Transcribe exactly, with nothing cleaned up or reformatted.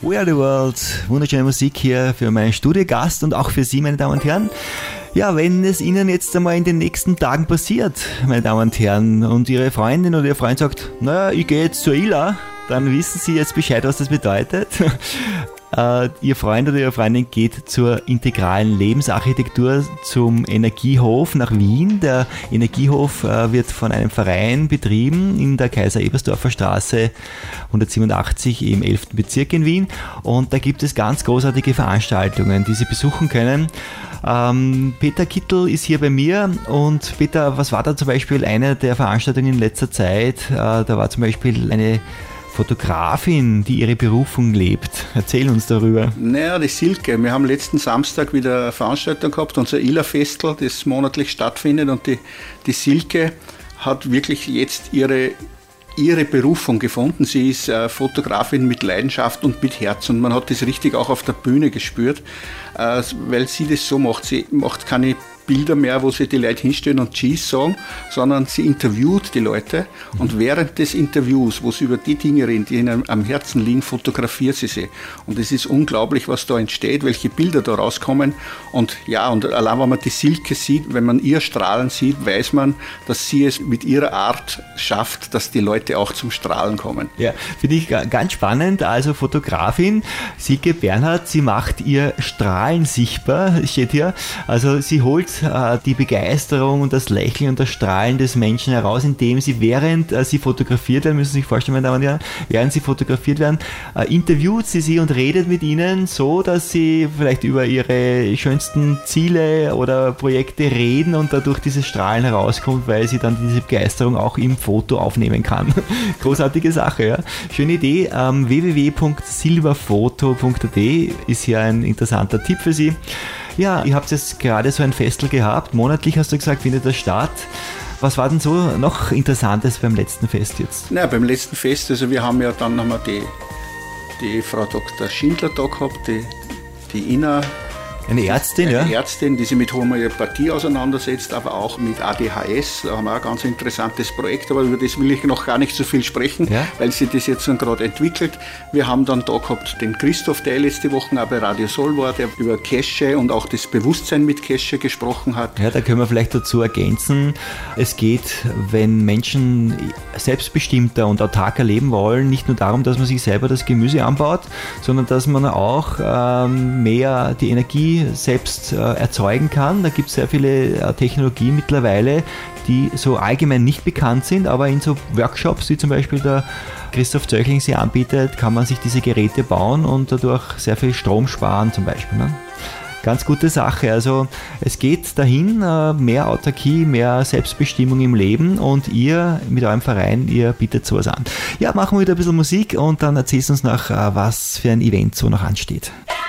We Are The World, wunderschöne Musik hier für meinen Studiogast und auch für Sie, meine Damen und Herren. Ja, wenn es Ihnen jetzt einmal in den nächsten Tagen passiert, meine Damen und Herren, und Ihre Freundin oder Ihr Freund sagt, naja, ich gehe jetzt zur I L A, dann wissen Sie jetzt Bescheid, was das bedeutet. Uh, Ihr Freund oder Ihre Freundin geht zur integralen Lebensarchitektur zum Energiehof nach Wien. Der Energiehof uh, wird von einem Verein betrieben in der Kaiser-Ebersdorfer Straße hundertsiebenundachtzig im elften Bezirk in Wien. Und da gibt es ganz großartige Veranstaltungen, die Sie besuchen können. Ähm, Peter Kittel ist hier bei mir. Und Peter, was war da zum Beispiel eine der Veranstaltungen in letzter Zeit? Äh, da war zum Beispiel eine Fotografin, die ihre Berufung lebt. Erzähl uns darüber. Naja, die Silke. Wir haben letzten Samstag wieder eine Veranstaltung gehabt, unser I L A-Festel, das monatlich stattfindet. Und die, die Silke hat wirklich jetzt ihre, ihre Berufung gefunden. Sie ist äh, Fotografin mit Leidenschaft und mit Herz. Und man hat das richtig auch auf der Bühne gespürt, äh, weil sie das so macht. Sie macht keine Bilder mehr, wo sie die Leute hinstellen und Cheese sagen, sondern sie interviewt die Leute und während des Interviews, wo sie über die Dinge reden, die ihnen am Herzen liegen, fotografiert sie sie. Und es ist unglaublich, was da entsteht, welche Bilder da rauskommen. Und ja, und allein wenn man die Silke sieht, wenn man ihr Strahlen sieht, weiß man, dass sie es mit ihrer Art schafft, dass die Leute auch zum Strahlen kommen. Ja, finde ich ganz spannend. Also Fotografin Silke Bernhard, sie macht ihr Strahlen sichtbar, steht hier. Also sie holt die Begeisterung und das Lächeln und das Strahlen des Menschen heraus, indem sie, während äh, sie fotografiert werden, müssen Sie sich vorstellen, meine Damen und Herren, während sie fotografiert werden, äh, interviewt sie sie und redet mit ihnen so, dass sie vielleicht über ihre schönsten Ziele oder Projekte reden und dadurch dieses Strahlen herauskommt, weil sie dann diese Begeisterung auch im Foto aufnehmen kann. Großartige Sache, ja. Schöne Idee. Ähm, w w w punkt silberfoto punkt a t ist hier ein interessanter Tipp für Sie. Ja, ihr habt jetzt gerade so ein Festel gehabt. Monatlich, hast du gesagt, findet das statt. Was war denn so noch Interessantes beim letzten Fest jetzt? Na, beim letzten Fest, also wir haben ja dann haben wir die, die Frau Doktor Schindler da gehabt, die, die Ina. Eine Ärztin, eine ja? Eine Ärztin, die sich mit Homöopathie auseinandersetzt, aber auch mit A D H S. Da haben wir auch ein ganz interessantes Projekt, aber über das will ich noch gar nicht so viel sprechen, ja? Weil sie das jetzt gerade entwickelt. Wir haben dann da gehabt den Christoph, der letzte Woche auch bei Radio Soll war, der über Keshe und auch das Bewusstsein mit Keshe gesprochen hat. Ja, da können wir vielleicht dazu ergänzen, es geht, wenn Menschen selbstbestimmter und autarker leben wollen, nicht nur darum, dass man sich selber das Gemüse anbaut, sondern dass man auch ähm, mehr die Energie selbst äh, erzeugen kann. Da gibt es sehr viele äh, Technologien mittlerweile, die so allgemein nicht bekannt sind, aber in so Workshops, wie zum Beispiel der Christoph Zöchling sie anbietet, kann man sich diese Geräte bauen und dadurch sehr viel Strom sparen zum Beispiel. Ne? Ganz gute Sache. Also es geht dahin, äh, mehr Autarkie, mehr Selbstbestimmung im Leben und ihr mit eurem Verein, ihr bietet sowas an. Ja, machen wir wieder ein bisschen Musik und dann erzählst du uns noch, äh, was für ein Event so noch ansteht.